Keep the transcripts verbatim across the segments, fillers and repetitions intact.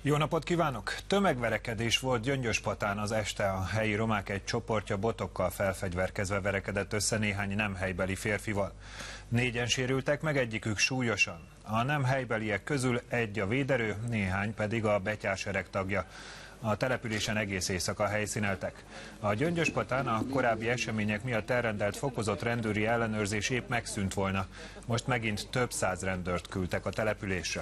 Jó napot kívánok! Tömegverekedés volt Gyöngyöspatán az este. A helyi romák egy csoportja botokkal felfegyverkezve verekedett össze néhány nem helybeli férfival. Négyen sérültek meg, egyikük súlyosan. A nem helybeliek közül egy a véderő, néhány pedig a betyársereg tagja. A településen egész éjszaka helyszíneltek. A Gyöngyöspatán a korábbi események miatt elrendelt fokozott rendőri ellenőrzés épp megszűnt volna. Most megint több száz rendőrt küldtek a településre.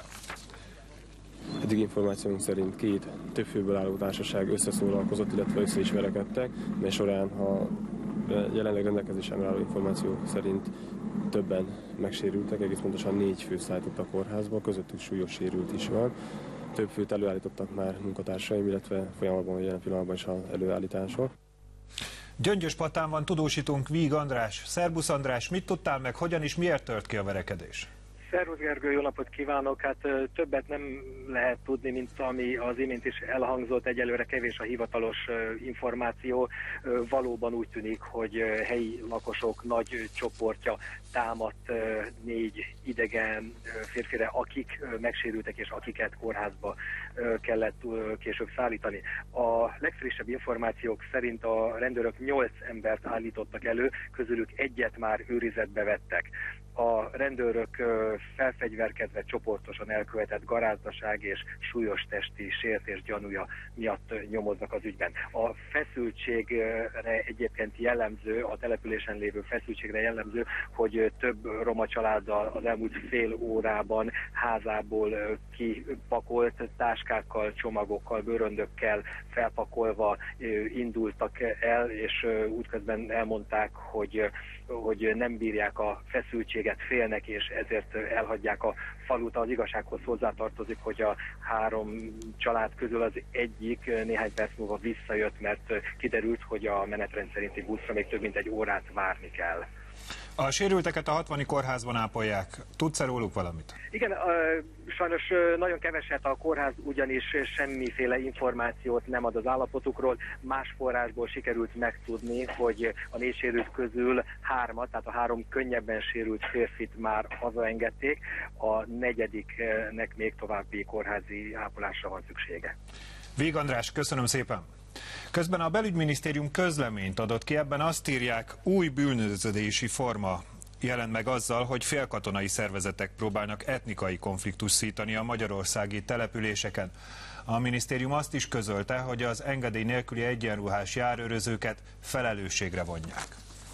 Eddig információnk szerint két több főből álló társaság összeszólalkozott, illetve össze is verekedtek, mely során a jelenleg rendelkezésemre álló információ szerint többen megsérültek, egész pontosan négy fő szállított a kórházba, közöttük súlyos sérült is van. Több főt előállítottak már munkatársaim, illetve folyamatban jelen pillanatban is az előállítások. Gyöngyöspatán van tudósítónk Víg András. Szerbusz András, mit tudtál meg, hogyan és miért tört ki a verekedés? Szervusz Gergő, jó napot kívánok! Hát többet nem lehet tudni, mint ami az imént is elhangzott, egyelőre kevés a hivatalos információ. Valóban úgy tűnik, hogy helyi lakosok nagy csoportja támadt négy idegen férfire, akik megsérültek és akiket kórházba kellett később szállítani. A legfrissebb információk szerint a rendőrök nyolc embert állítottak elő, közülük egyet már őrizetbe vettek. A rendőrök felfegyverkezve csoportosan elkövetett garázdaság és súlyos testi sértés gyanúja miatt nyomoznak az ügyben. A feszültségre egyébként jellemző, a településen lévő feszültségre jellemző, hogy több roma családdal az elmúlt fél órában házából kipakolt táskákkal, csomagokkal, bőröndökkel felpakolva indultak el, és útközben elmondták, hogy, hogy nem bírják a feszültséget, félnek, és ezért elhagyják a falut. Az igazsághoz hozzátartozik, hogy a három család közül az egyik néhány perc múlva visszajött, mert kiderült, hogy a menetrend szerinti buszra még több mint egy órát várni kell. A sérülteket a hatvani kórházban ápolják. Tudsz-e róluk valamit? Igen, sajnos nagyon keveset, a kórház ugyanis semmiféle információt nem ad az állapotukról. Más forrásból sikerült megtudni, hogy a négy sérült közül hármat, tehát a három könnyebben sérült férfit már hazaengedték, a negyediknek még további kórházi ápolásra van szüksége. Víg András, köszönöm szépen! Közben a belügyminisztérium közleményt adott ki, ebben azt írják, új bűnözési forma jelent meg azzal, hogy félkatonai szervezetek próbálnak etnikai konfliktust szítani a magyarországi településeken. A minisztérium azt is közölte, hogy az engedély nélküli egyenruhás járőrözőket felelősségre vonják.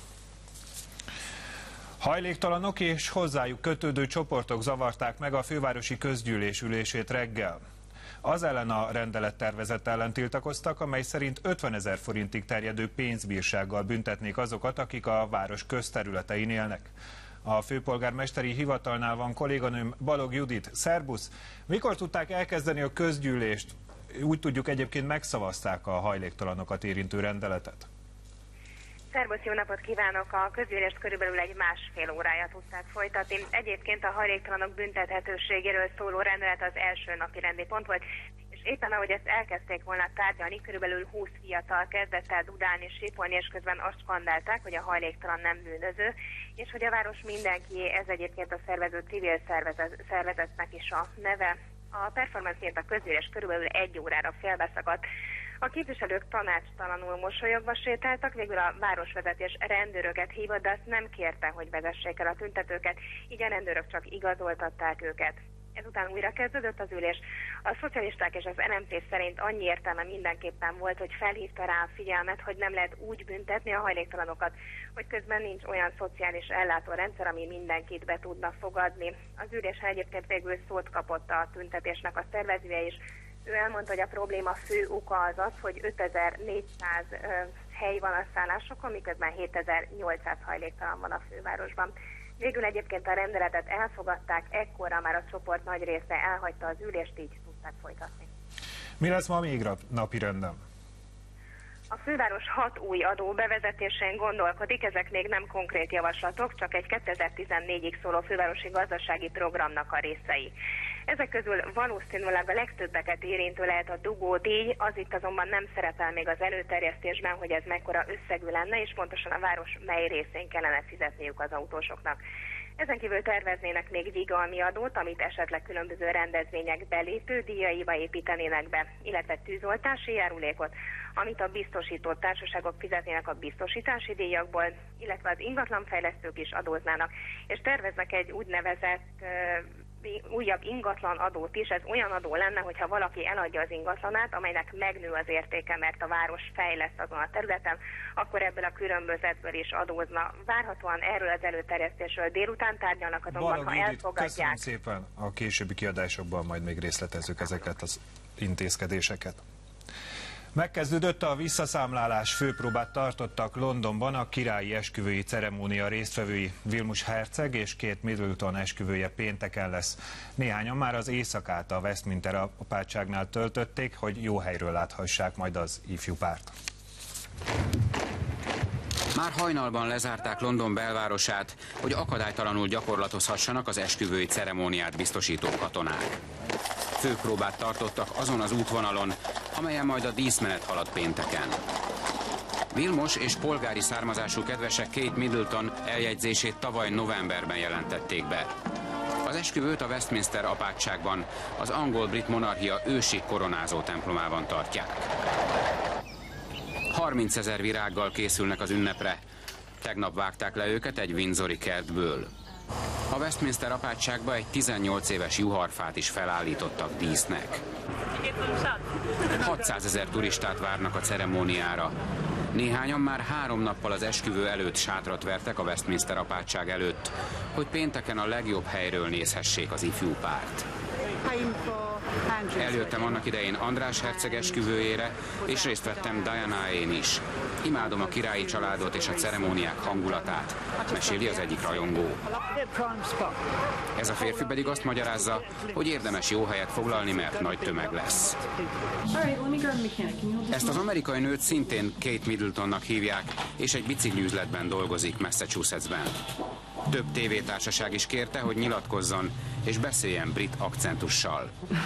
Hajléktalanok és hozzájuk kötődő csoportok zavarták meg a fővárosi közgyűlés ülését reggel. Az ellen a rendelettervezet ellen tiltakoztak, amely szerint ötvenezer forintig terjedő pénzbírsággal büntetnék azokat, akik a város közterületein élnek. A főpolgármesteri hivatalnál van kolléganőm, Balog Judit. Szerbusz! Mikor tudták elkezdeni a közgyűlést? Úgy tudjuk, egyébként megszavazták a hajléktalanokat érintő rendeletet. Szervusz, jó napot kívánok! A közgyűlést körülbelül egy másfél órája tudták folytatni. Egyébként a hajléktalanok büntethetőségéről szóló rendelet az első napi rendi pont volt, és éppen ahogy ezt elkezdték volna tárgyalni, körülbelül húsz fiatal kezdett el dudálni, sípolni, és közben azt skandálták, hogy a hajléktalan nem bűnöző, és hogy a város mindenkié, ez egyébként a szervező civil szervezet, szervezetnek is a neve. A performance miatt a közgyűlés körülbelül egy órára félbeszakadt. A képviselők tanácstalanul mosolyogva sétáltak, végül a városvezetés rendőröket hívott, de azt nem kérte, hogy vezessék el a tüntetőket, így a rendőrök csak igazoltatták őket. Ezután újra kezdődött az ülés. A szocialisták és az en em pé szerint annyi értelme mindenképpen volt, hogy felhívta rá a figyelmet, hogy nem lehet úgy büntetni a hajléktalanokat, hogy közben nincs olyan szociális ellátórendszer, ami mindenkit be tudna fogadni. Az ülésen egyébként végül szót kapott a tüntetésnek a szervezője is. Ő elmondta, hogy a probléma fő oka az az, hogy ötezer-négyszáz ö, hely van a szállásokon, miközben hétezer-nyolcszáz hajléktalan van a fővárosban. Végül egyébként a rendeletet elfogadták, ekkorra már a csoport nagy része elhagyta az ülést, így tudták folytatni. Mi lesz ma még napirenden? A főváros hat új adó bevezetésén gondolkodik, ezek még nem konkrét javaslatok, csak egy kétezer-tizennégyig szóló fővárosi gazdasági programnak a részei. Ezek közül valószínűleg a legtöbbeket érintő lehet a dugódíj, az itt azonban nem szerepel még az előterjesztésben, hogy ez mekkora összegű lenne, és pontosan a város mely részén kellene fizetniük az autósoknak. Ezen kívül terveznének még vigalmi adót, amit esetleg különböző rendezvények belépő díjaiba építenének be, illetve tűzoltási járulékot, amit a biztosított társaságok fizetnének a biztosítási díjakból, illetve az ingatlanfejlesztők is adóznának, és terveznek egy úgynevezett újabb ingatlan adót is. Ez olyan adó lenne, hogyha valaki eladja az ingatlanát, amelynek megnő az értéke, mert a város fejleszt azon a területen, akkor ebből a különbözetből is adózna. Várhatóan erről az előterjesztésről délután tárgyalnak, azonban ha elfogadják. Köszönöm szépen, a későbbi kiadásokban majd még részletezzük ezeket az intézkedéseket. Megkezdődött a visszaszámlálás, főpróbát tartottak Londonban a királyi esküvői ceremónia résztvevői. Vilmos herceg és két Middleton esküvője pénteken lesz. Néhányan már az éjszakát a Westminster apátságnál töltötték, hogy jó helyről láthassák majd az ifjú párt. Már hajnalban lezárták London belvárosát, hogy akadálytalanul gyakorlatozhassanak az esküvői ceremóniát biztosító katonák. Főpróbát tartottak azon az útvonalon, amelyen majd a díszmenet halad pénteken. Vilmos és polgári származású kedvesek Kate Middleton eljegyzését tavaly novemberben jelentették be. Az esküvőt a Westminster apátságban, az angol-brit monarchia ősi koronázó templomában tartják. harmincezer virággal készülnek az ünnepre. Tegnap vágták le őket egy windsori kertből. A Westminster apátságba egy tizennyolc éves juharfát is felállítottak dísznek. hatszázezer turistát várnak a ceremóniára. Néhányan már három nappal az esküvő előtt sátrat vertek a Westminster apátság előtt, hogy pénteken a legjobb helyről nézhessék az ifjú párt. Eljöttem annak idején András herceg esküvőjére, és részt vettem Diana-én is. Imádom a királyi családot és a ceremóniák hangulatát, meséli az egyik rajongó. Ez a férfi pedig azt magyarázza, hogy érdemes jó helyet foglalni, mert nagy tömeg lesz. Ezt az amerikai nőt szintén Kate Middletonnak hívják, és egy bicikliüzletben dolgozik Massachusettsben. Több tévétársaság is kérte, hogy nyilatkozzon és beszéljen brit akcentussal.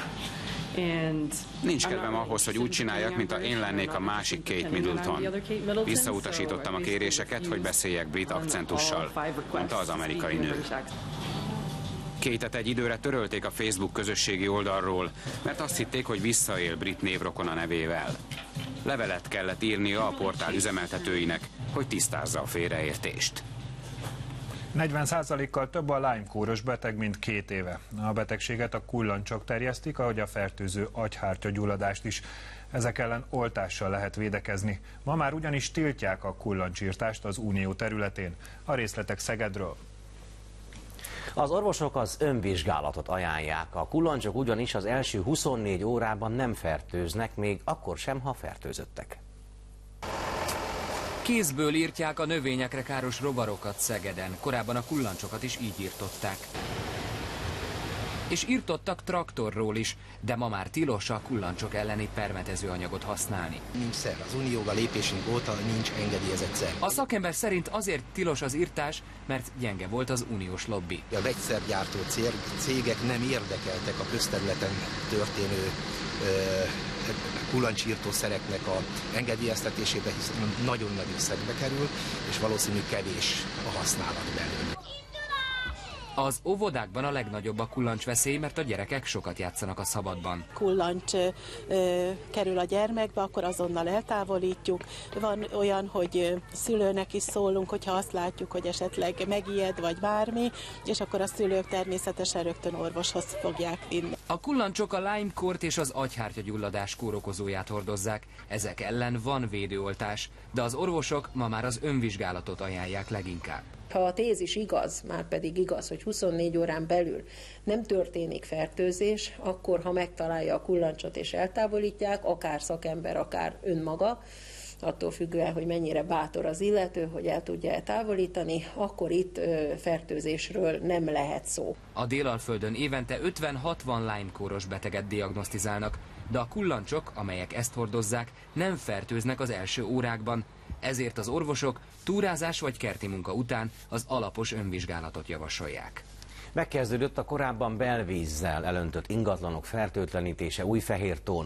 Nincs kedvem ahhoz, hogy úgy csináljak, mint ha én lennék a másik Kate Middleton. Visszautasítottam a kéréseket, hogy beszéljek brit akcentussal, mondta az amerikai nő. Kate-et egy időre törölték a Facebook közösségi oldalról, mert azt hitték, hogy visszaél brit névrokona nevével. Levelet kellett írnia a portál üzemeltetőinek, hogy tisztázza a félreértést. negyven százalékkal több a Lyme-kóros beteg, mint két éve. A betegséget a kullancsok terjesztik, ahogy a fertőző agyhártyagyulladást is. Ezek ellen oltással lehet védekezni. Ma már ugyanis tiltják a kullancsírtást az unió területén. A részletek Szegedről. Az orvosok az önvizsgálatot ajánlják. A kullancsok ugyanis az első huszonnégy órában nem fertőznek, még akkor sem, ha fertőzöttek. Kézből írtják a növényekre káros rovarokat Szegeden. Korábban a kullancsokat is így írtották. És írtottak traktorról is, de ma már tilos a kullancsok elleni permetező anyagot használni. Nincs szer. Az unióba lépésünk óta nincs engedélyezett szer. A szakember szerint azért tilos az írtás, mert gyenge volt az uniós lobby. A vegyszergyártó cégek nem érdekeltek a közterületen történő kullancsírtószereknek a engedélyeztetésébe, hiszen nagyon nagy összegbe kerül, és valószínű kevés a használat belőle. Az óvodákban a legnagyobb a kullancsveszély, mert a gyerekek sokat játszanak a szabadban. Kullancs ö, kerül a gyermekbe, akkor azonnal eltávolítjuk. Van olyan, hogy szülőnek is szólunk, hogyha azt látjuk, hogy esetleg megijed vagy bármi, és akkor a szülők természetesen rögtön orvoshoz fogják vinni. A kullancsok a Lyme-kórt és az agyhártyagyulladás kórokozóját hordozzák. Ezek ellen van védőoltás, de az orvosok ma már az önvizsgálatot ajánlják leginkább. Ha a tézis igaz, már pedig igaz, hogy huszonnégy órán belül nem történik fertőzés, akkor ha megtalálja a kullancsot és eltávolítják, akár szakember, akár önmaga, attól függően, hogy mennyire bátor az illető, hogy el tudja eltávolítani, akkor itt ö, fertőzésről nem lehet szó. A Délalföldön évente ötven-hatvan Lyme-kóros beteget diagnosztizálnak, de a kullancsok, amelyek ezt hordozzák, nem fertőznek az első órákban, ezért az orvosok túrázás vagy kerti munka után az alapos önvizsgálatot javasolják. Megkezdődött a korábban belvízzel elöntött ingatlanok fertőtlenítése Újfehértón.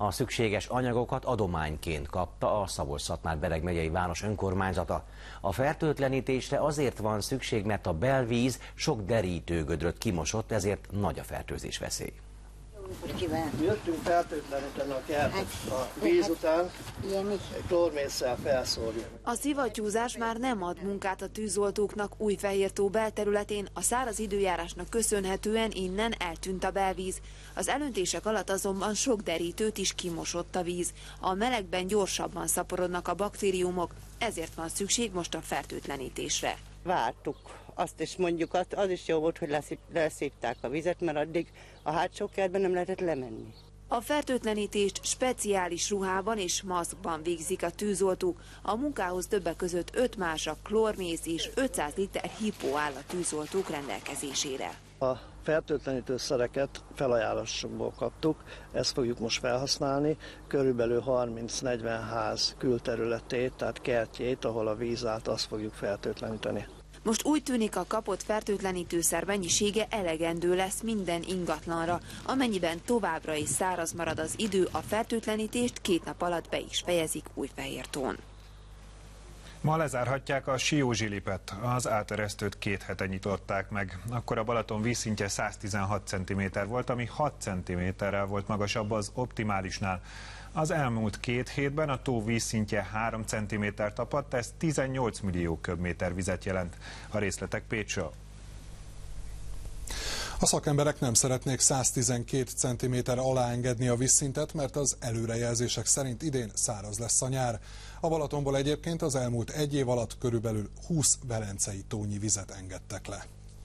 A szükséges anyagokat adományként kapta a Szabolcs-Szatmár-Bereg megyei város önkormányzata. A fertőtlenítésre azért van szükség, mert a belvíz sok derítőgödröt kimosott, ezért nagy a fertőzés veszély. Jöttünk fertőtleníteni a kertet. A víz után klórmésszel felszórjuk. A szivattyúzás már nem ad munkát a tűzoltóknak Újfehértó belterületén, a száraz időjárásnak köszönhetően innen eltűnt a belvíz. Az elöntések alatt azonban sok derítőt is kimosott a víz. A melegben gyorsabban szaporodnak a baktériumok, ezért van szükség most a fertőtlenítésre. Vártuk azt is, mondjuk az, az is jó volt, hogy leszívták a vizet, mert addig a hátsó kertben nem lehetett lemenni. A fertőtlenítést speciális ruhában és maszkban végzik a tűzoltók. A munkához többek között öt mázsa klórmész és ötszáz liter hipó áll a tűzoltók rendelkezésére. A fertőtlenítőszereket felajánlásokból kaptuk, ezt fogjuk most felhasználni, körülbelül harminc-negyven ház külterületét, tehát kertjét, ahol a víz állt, azt fogjuk fertőtleníteni. Most úgy tűnik, a kapott fertőtlenítőszer mennyisége elegendő lesz minden ingatlanra. Amennyiben továbbra is száraz marad az idő, a fertőtlenítést két nap alatt be is fejezik Újfehértón. Ma lezárhatják a Siózsilipet. Az áteresztőt két hete nyitották meg. Akkor a Balaton vízszintje száztizenhat centiméter volt, ami hat centiméterrel volt magasabb az optimálisnál. Az elmúlt két hétben a tó vízszintje három centiméter tapadt, ez tizennyolc millió köbméter vizet jelent. A részletek Pécsről. A szakemberek nem szeretnék száztizenkét centiméter alá engedni a vízszintet, mert az előrejelzések szerint idén száraz lesz a nyár. A Balatonból egyébként az elmúlt egy év alatt körülbelül húsz velencei tónyi vizet engedtek le.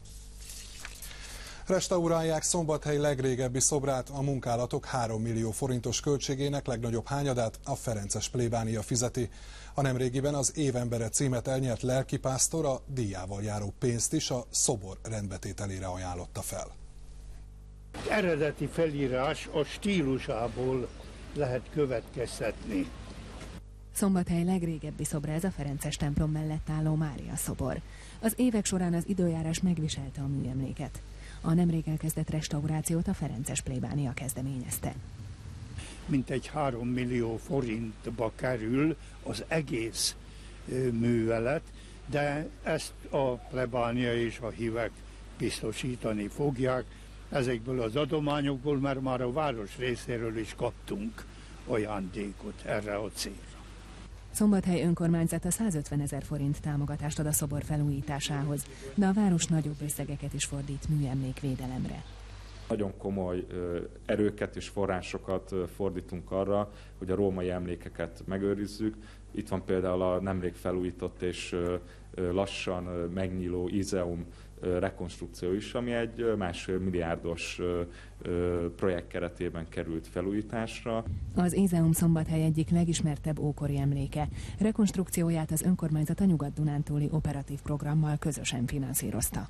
Restaurálják Szombathely legrégebbi szobrát, a munkálatok három millió forintos költségének legnagyobb hányadát a ferences plébánia fizeti. A nemrégiben az évembere címet elnyert lelkipásztor a díjával járó pénzt is a szobor rendbetételére ajánlotta fel. Eredeti felírás a stílusából lehet következtetni. Szombathely legrégebbi szobra ez a ferences templom mellett álló Mária szobor. Az évek során az időjárás megviselte a műemléket. A nemrég elkezdett restaurációt a ferences plébánia kezdeményezte. Mintegy három millió forintba kerül az egész művelet, de ezt a plebánia és a hívek biztosítani fogják. Ezekből az adományokból, mert már a város részéről is kaptunk ajándékot erre a célra. Szombathely önkormányzata százötvenezer forint támogatást ad a szobor felújításához, de a város nagyobb összegeket is fordít műemlékvédelemre. Nagyon komoly erőket és forrásokat fordítunk arra, hogy a római emlékeket megőrizzük. Itt van például a nemrég felújított és lassan megnyíló Izeum rekonstrukció is, ami egy másfél milliárdos projekt keretében került felújításra. Az Izeum Szombathely egyik legismertebb ókori emléke. Rekonstrukcióját az önkormányzat a Nyugat-Dunántúli operatív programmal közösen finanszírozta.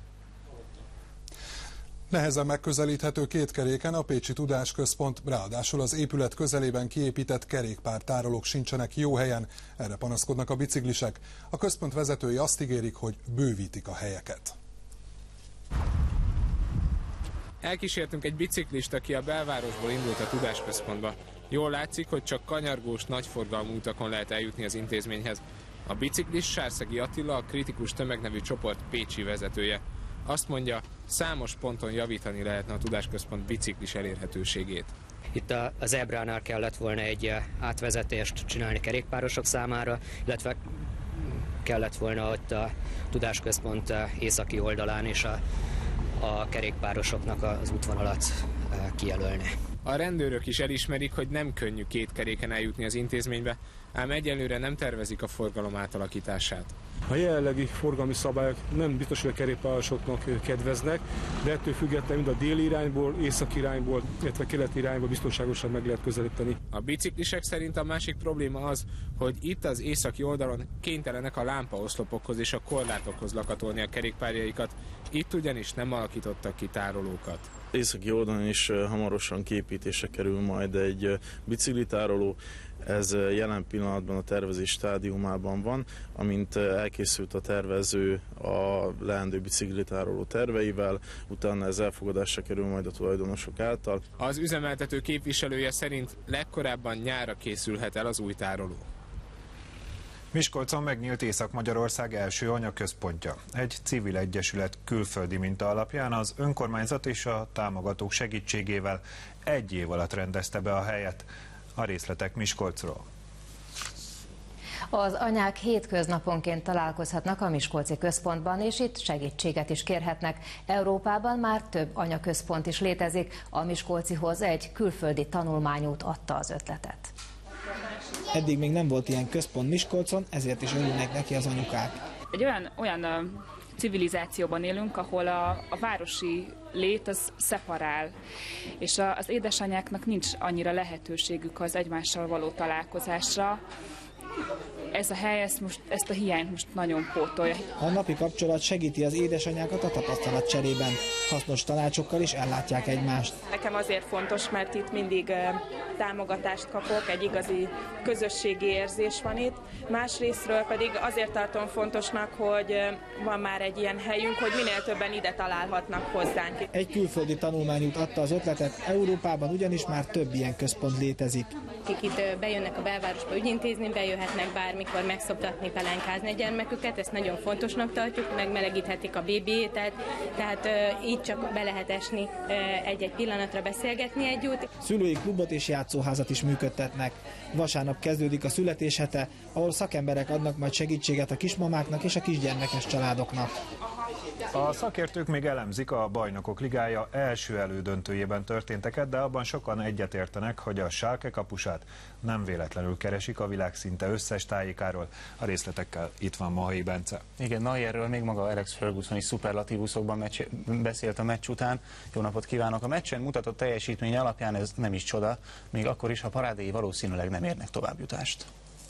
Nehezen megközelíthető kétkeréken a Pécsi Tudásközpont, ráadásul az épület közelében kiépített kerékpártárolók sincsenek jó helyen, erre panaszkodnak a biciklisek. A központ vezetői azt ígérik, hogy bővítik a helyeket. Elkísértünk egy biciklist, aki a belvárosból indult a Tudásközpontba. Jól látszik, hogy csak kanyargós, nagyforgalmú utakon lehet eljutni az intézményhez. A biciklist Sárszegi Attila, a Kritikus Tömeg nevű csoport pécsi vezetője. Azt mondja, számos ponton javítani lehetne a Tudásközpont biciklis elérhetőségét. Itt a, a zebránál kellett volna egy átvezetést csinálni kerékpárosok számára, illetve kellett volna ott a Tudásközpont északi oldalán is a, a kerékpárosoknak az útvonalat kijelölni. A rendőrök is elismerik, hogy nem könnyű két keréken eljutni az intézménybe, ám egyelőre nem tervezik a forgalom átalakítását. A jelenlegi forgalmi szabályok nem biztos, hogy a kerékpárosoknak kedveznek, de ettől függetlenül mind a déli irányból, északi irányból, illetve keleti irányból biztonságosan meg lehet közelíteni. A biciklisek szerint a másik probléma az, hogy itt az északi oldalon kénytelenek a lámpaoszlopokhoz és a korlátokhoz lakatolni a kerékpárjaikat, itt ugyanis nem alakítottak ki tárolókat. Északi oldalon is hamarosan kiépítésre kerül majd egy biciklitároló. Ez jelen pillanatban a tervezés stádiumában van, amint elkészült a tervező a leendő biciklitároló terveivel, utána ez elfogadásra kerül majd a tulajdonosok által. Az üzemeltető képviselője szerint legkorábban nyárra készülhet el az új tároló. Miskolcon megnyílt Észak-Magyarország első anyaközpontja. Egy civil egyesület külföldi minta alapján az önkormányzat és a támogatók segítségével egy év alatt rendezte be a helyet. A részletek Miskolcról. Az anyák hétköznaponként találkozhatnak a miskolci központban, és itt segítséget is kérhetnek. Európában már több anyaközpont is létezik, a miskolcihoz egy külföldi tanulmányút adta az ötletet. Eddig még nem volt ilyen központ Miskolcon, ezért is örülnek neki az anyukák. Egy olyan, olyan uh, civilizációban élünk, ahol a, a városi lét az szeparál, és a, az édesanyáknak nincs annyira lehetőségük az egymással való találkozásra. Ez a hely ezt, most, ezt a hiányt most nagyon pótolja. A napi kapcsolat segíti az édesanyákat a tapasztalat cserében. Hasznos tanácsokkal is ellátják egymást. Nekem azért fontos, mert itt mindig támogatást kapok, egy igazi közösségi érzés van itt. Másrésztről pedig azért tartom fontosnak, hogy van már egy ilyen helyünk, hogy minél többen ide találhatnak hozzánk. Egy külföldi tanulmányút adta az ötletet, Európában ugyanis már több ilyen központ létezik. Akik itt bejönnek a belvárosba ügyintézni, bejöhetnek bármikor megszoktatni, pelenkázni a gyermeküket, ezt nagyon fontosnak tartjuk, megmelegíthetik a bébi ételt, tehát így csak be lehet esni egy-egy pillanatra, beszélgetni együtt. Szülői klubot és játszóházat is működtetnek. Vasárnap kezdődik a születéshete, ahol szakemberek adnak majd segítséget a kismamáknak és a kisgyermekes családoknak. A szakértők még elemzik a Bajnokok Ligája első elődöntőjében történteket, de abban sokan egyetértenek, hogy a Schalke kapusát nem véletlenül keresik a világ szinte összes tájékáról. A részletekkel itt van Mahai Bence. Igen, Neuerről még maga Alex Ferguson is szuperlatívuszokban meccs, beszélt a meccs után. Jó napot kívánok! A meccsen mutatott teljesítmény alapján ez nem is csoda, még akkor is, ha parádéi valószínűleg nem érnek továbbjutást.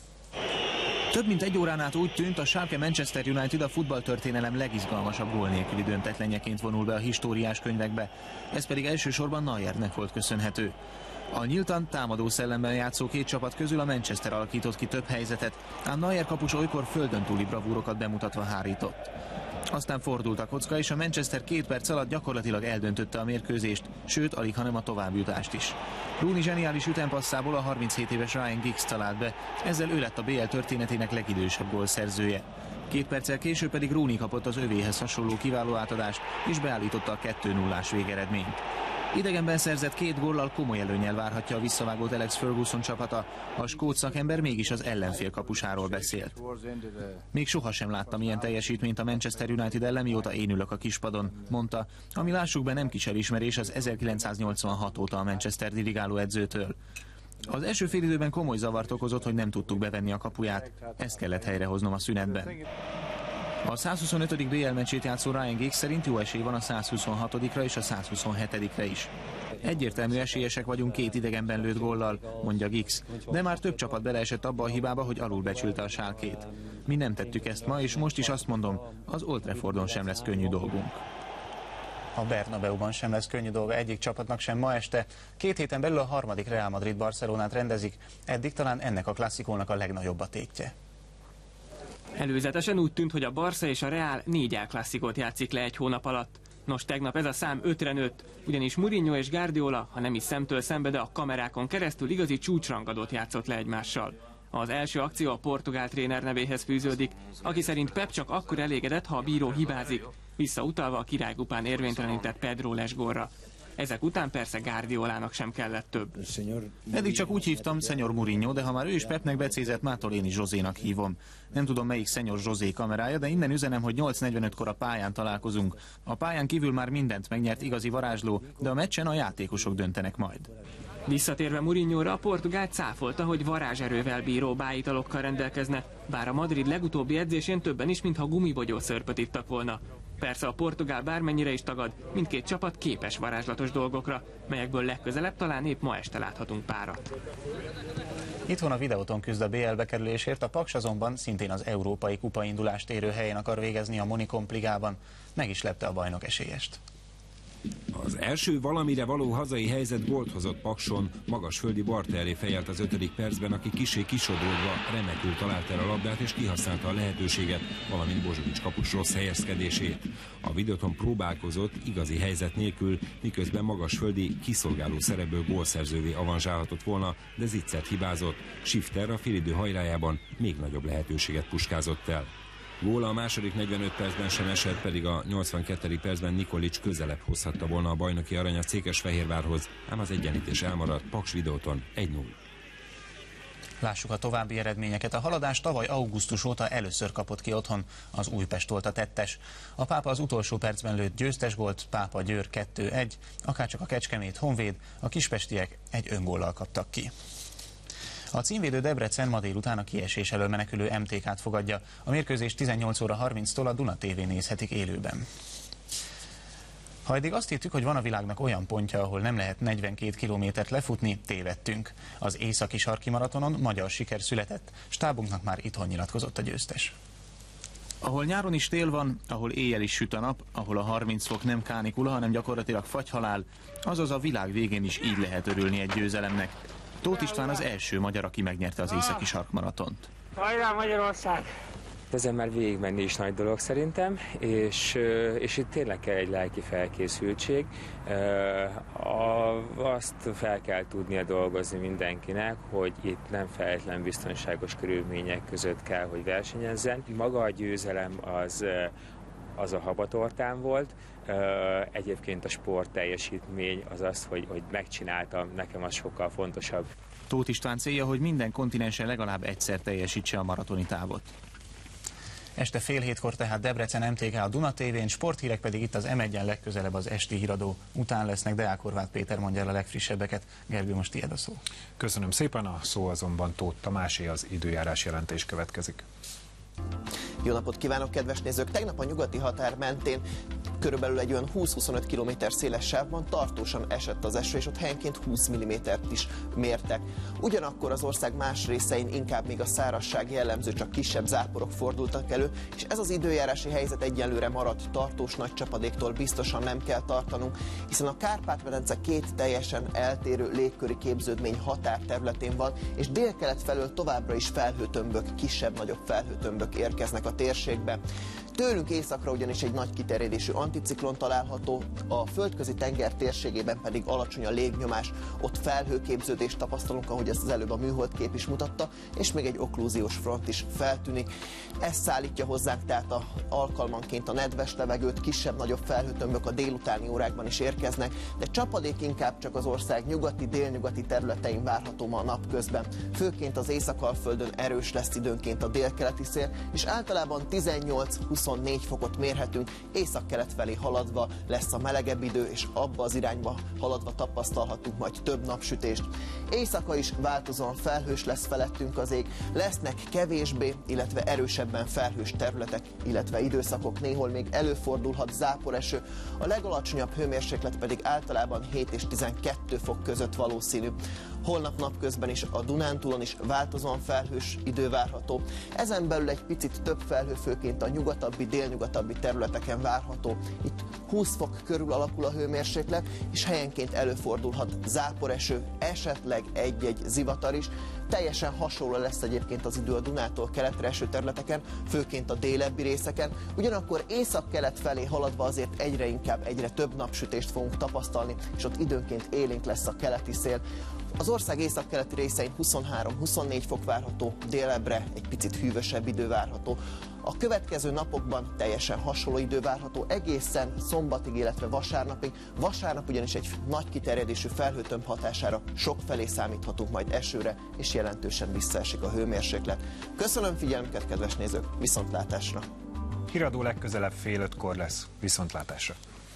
Több mint egy órán át úgy tűnt, a Schalke Manchester United a futballtörténelem legizgalmasabb gól nélküli döntetlenjeként vonul be a históriás könyvekbe. Ez pedig elsősorban Neuernek volt köszönhető. A nyíltan támadó szellemben játszó két csapat közül a Manchester alakított ki több helyzetet, ám Neuer kapus olykor földön túli bravúrokat bemutatva hárított. Aztán fordult a kocka, és a Manchester két perc alatt gyakorlatilag eldöntötte a mérkőzést, sőt, alig hanem a továbbjutást is. Rooney zseniális ütemпasszából a harminchét éves Ryan Giggs talált be, ezzel ő lett a bé el történetének legidősebb gólszerzője. Két perccel később pedig Rooney kapott az övéhez hasonló kiváló átadást, és beállította a kettő nullás végeredményt. Idegenben szerzett két góllal komoly előnnyel várhatja a visszavágót Alex Ferguson csapata, a skót szakember mégis az ellenfél kapusáról beszélt. Még sohasem láttam ilyen teljesítményt a Manchester United ellen, mióta én ülök a kispadon, mondta, ami lássuk be nem kis elismerés az ezerkilencszáznyolcvanhat óta a Manchester dirigáló edzőtől. Az első félidőben komoly zavart okozott, hogy nem tudtuk bevenni a kapuját, ezt kellett helyrehoznom a szünetben. A százhuszonötödik bé el meccsét játszó Ryan Giggs szerint jó esély van a százhuszonhatodikra és a százhuszonhetedikre is. Egyértelmű esélyesek vagyunk két idegenben lőtt góllal, mondja Giggs, de már több csapat beleesett abba a hibába, hogy alulbecsülte a Schalkét. Mi nem tettük ezt ma, és most is azt mondom, az Old Traffordon sem lesz könnyű dolgunk. A Bernabeuban sem lesz könnyű dolga egyik csapatnak sem ma este. Két héten belül a harmadik Real Madrid Barcelonát rendezik, eddig talán ennek a klasszikónak a legnagyobb a tétje. Előzetesen úgy tűnt, hogy a Barca és a Real négy El Clasicót játszik le egy hónap alatt. Nos, tegnap ez a szám ötre nőtt, ugyanis Mourinho és Guardiola, ha nem is szemtől szembe, de a kamerákon keresztül igazi csúcsrangadót játszott le egymással. Az első akció a portugál tréner nevéhez fűződik, aki szerint Pep csak akkor elégedett, ha a bíró hibázik, visszautalva a királykupán érvénytelenített Pedro lesgólra. Ezek után persze Guardiolának sem kellett több. Eddig csak úgy hívtam Szenyor Mourinho, de ha már ő is Pepnek becézett, mától én is Zsozénak hívom. Nem tudom melyik Szenyor Zsozé kamerája, de innen üzenem, hogy nyolc negyvenötkor a pályán találkozunk. A pályán kívül már mindent megnyert igazi varázsló, de a meccsen a játékosok döntenek majd. Visszatérve Mourinhóra, a portugál cáfolta, hogy varázserővel bíró bájitalokkal rendelkezne, bár a Madrid legutóbbi edzésén többen is, mintha gumibogyó szörpöt ittak volna. Persze a portugál bármennyire is tagad, mindkét csapat képes varázslatos dolgokra, melyekből legközelebb talán épp ma este láthatunk párat. Itthon a Videóton küzd a bé el bekerülésért, a Paks azonban szintén az európai kupa indulást érő helyen akar végezni a Monicomp ligában, meg is lepte a bajnok esélyest. Az első valamire való hazai helyzet gólt hozott Pakson, magasföldi Barta elé fejelt az ötödik percben, aki kissé kisodródva remekül talált el a labdát és kihasználta a lehetőséget, valamint Bozsovics kapus rossz helyezkedését. A Videoton próbálkozott igazi helyzet nélkül, miközben magasföldi kiszolgáló szerepből gólszerzővé avanzsálhatott volna, de Zicsert hibázott. Schifter a félidő hajrájában még nagyobb lehetőséget puskázott el. Góla a második negyvenöt percben sem esett, pedig a nyolcvankettedik percben Nikolics közelebb hozhatta volna a bajnoki aranyat Székesfehérvárhoz, ám az egyenlítés elmaradt. Paks Videoton egy null. Lássuk a további eredményeket. A Haladás tavaly augusztus óta először kapott ki otthon, az Újpest volt a tettes. A Pápa az utolsó percben lőtt győztes gólt, Pápa Győr kettő egy, akárcsak a Kecskemét Honvéd, a kispestiek egy öngóllal kaptak ki. A címvédő Debrecen ma délután a kiesés elől menekülő em té ká-t fogadja. A mérkőzés tizennyolc óra harminctól a Duna té vén nézhetik élőben. Ha eddig azt hittük, hogy van a világnak olyan pontja, ahol nem lehet negyvenkét kilométert lefutni, tévedtünk. Az északi sarki maratonon magyar siker született, stábunknak már itthon nyilatkozott a győztes. Ahol nyáron is tél van, ahol éjjel is süt a nap, ahol a harminc fok nem kánikula, hanem gyakorlatilag fagyhalál, azaz a világ végén is így lehet örülni egy győzelemnek. Tóth István az első magyar, aki megnyerte az északi sarkmaratont. Hajrá Magyarország! Ezen már végigmenni is nagy dolog szerintem, és, és itt tényleg kell egy lelki felkészültség. Azt fel kell tudnia dolgozni mindenkinek, hogy itt nem feltétlenül biztonságos körülmények között kell, hogy versenyezzen. Maga a győzelem az, az a habatortán volt. Egyébként a sport teljesítmény az az, hogy, hogy megcsináltam, nekem az sokkal fontosabb. Tóth István célja, hogy minden kontinensen legalább egyszer teljesítse a maratoni távot. Este fél hétkor tehát Debrecen em té ká a Duna té vén, sporthírek pedig itt az em egyen legközelebb az esti híradó után lesznek. Deák Horváth Péter mondja el a legfrissebbeket. Gergő, most tiéd a szó. Köszönöm szépen, a szó azonban Tóth Tamásé, az időjárás jelentés következik. Jó napot kívánok, kedves nézők! Tegnap a nyugati határ mentén körülbelül egy olyan húsz-huszonöt kilométer széles sávban tartósan esett az eső, és ott helyenként húsz millimétert is mértek. Ugyanakkor az ország más részein inkább még a szárazság jellemző, csak kisebb záporok fordultak elő, és ez az időjárási helyzet egyelőre maradt, tartós nagy csapadéktól biztosan nem kell tartanunk, hiszen a Kárpát-medence két teljesen eltérő légköri képződmény határterületén van, és délkelet felől továbbra is felhőtömbök, kisebb-nagyobb felhőtömbök érkeznek a térségbe. Tőlünk északra ugyanis egy nagy kiterjedésű anticiklon található, a földközi tenger térségében pedig alacsony a légnyomás, ott felhőképződést tapasztalunk, ahogy ezt az előbb a műholdkép is mutatta, és még egy oklúziós front is feltűnik. Ez szállítja hozzánk tehát a, alkalmanként a nedves levegőt, kisebb-nagyobb felhőtömbök a délutáni órákban is érkeznek, de csapadék inkább csak az ország nyugati, délnyugati területein várható ma a napközben. Főként az Észak-Alföldön erős lesz időnként a délkeleti szél, és általában tizennyolc-huszonnégy fokot mérhetünk, északkelet felé haladva lesz a melegebb idő, és abba az irányba haladva tapasztalhatunk majd több napsütést. Éjszaka is változóan felhős lesz felettünk az ég, lesznek kevésbé, illetve erősebben felhős területek, illetve időszakok, néhol még előfordulhat záporeső, a legalacsonyabb hőmérséklet pedig általában hét és tizenkettő fok között valószínű. Holnap napközben is a Dunántúlon is változóan felhős idő várható. Ezen belül egy picit több felhő, főként a nyugatabbi, délnyugatabbi területeken várható. Itt húsz fok körül alakul a hőmérséklet, és helyenként előfordulhat záporeső, esetleg egy-egy zivatar is. Teljesen hasonló lesz egyébként az idő a Dunától keletre eső területeken, főként a délebbi részeken. Ugyanakkor észak-kelet felé haladva azért egyre inkább, egyre több napsütést fogunk tapasztalni, és ott időnként élénk lesz a keleti szél. Az ország északkeleti részein huszonhárom-huszonnégy fok várható, délebbre egy picit hűvösebb idő várható. A következő napokban teljesen hasonló idő várható egészen szombatig, illetve vasárnapig. Vasárnap ugyanis egy nagy kiterjedésű felhőtömb hatására sokfelé számíthatunk majd esőre, és jelentősen visszaesik a hőmérséklet. Köszönöm figyelmüket, kedves nézők, viszontlátásra! Híradó legközelebb fél ötkor lesz. Viszontlátásra!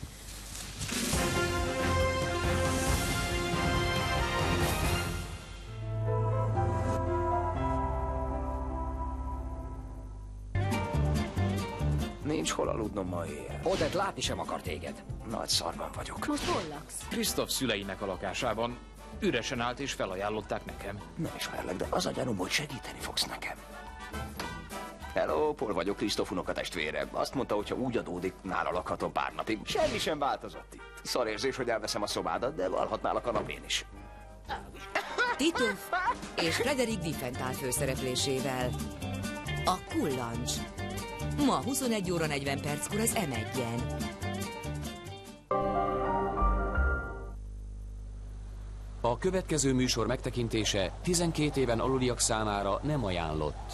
Nincs hol aludnom ma éjjel. Odette látni sem akar téged. Nagy szarban vagyok. Most hol laksz? Krisztof szüleinek a lakásában. Üresen állt és felajánlották nekem. Nem ismerlek, de az a gyanúm, hogy segíteni fogsz nekem. Hello, Paul vagyok, Kristóf unokatestvére. Azt mondta, hogy ha úgy adódik, nála lakhatom pár napig. Semmi sem változott itt. Szarérzés, hogy elveszem a szobádat, de alhatnálak a napén is. Titov és Frederik Diffenthal főszereplésével. A Kullancs. Ma huszonegy óra negyven perckor az em egyen. A következő műsor megtekintése tizenkét éven aluliak számára nem ajánlott.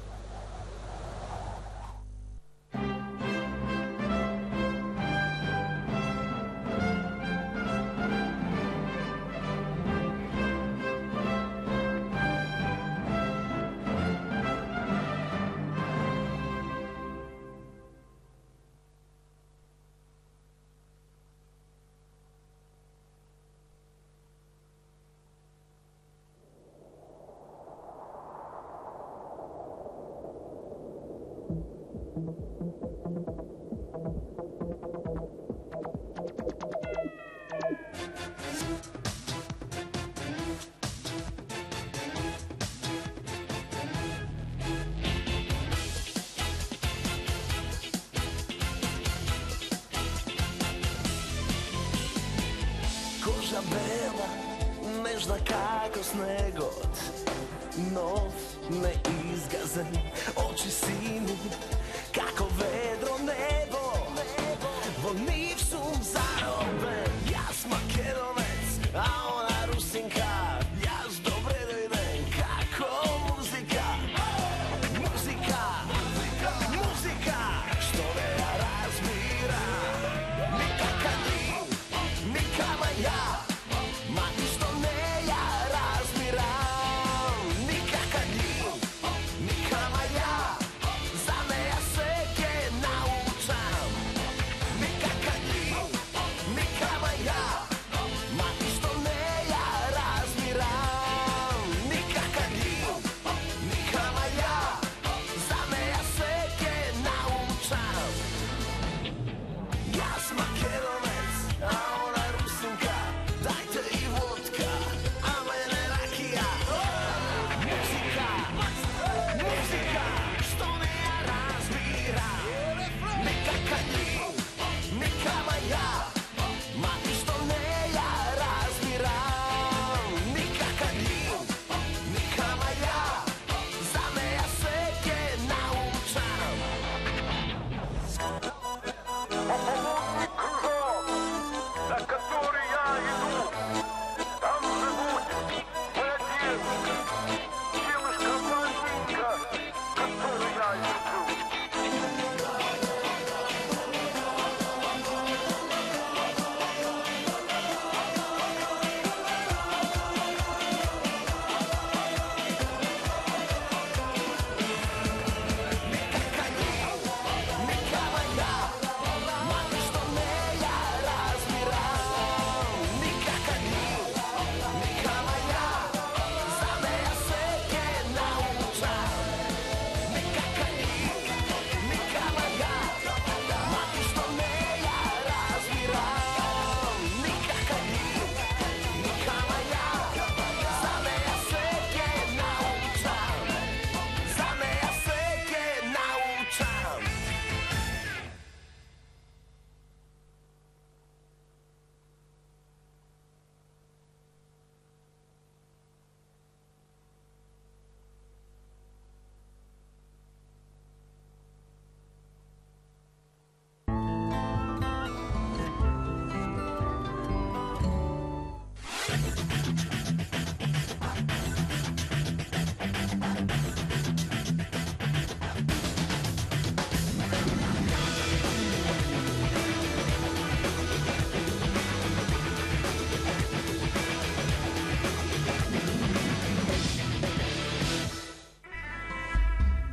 Koža bela, nežna kako snegot, nos neizgazen, oči sini, kako